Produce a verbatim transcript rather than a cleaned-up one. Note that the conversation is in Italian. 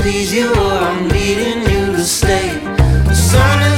please you or I'm needing you to stay. The sun is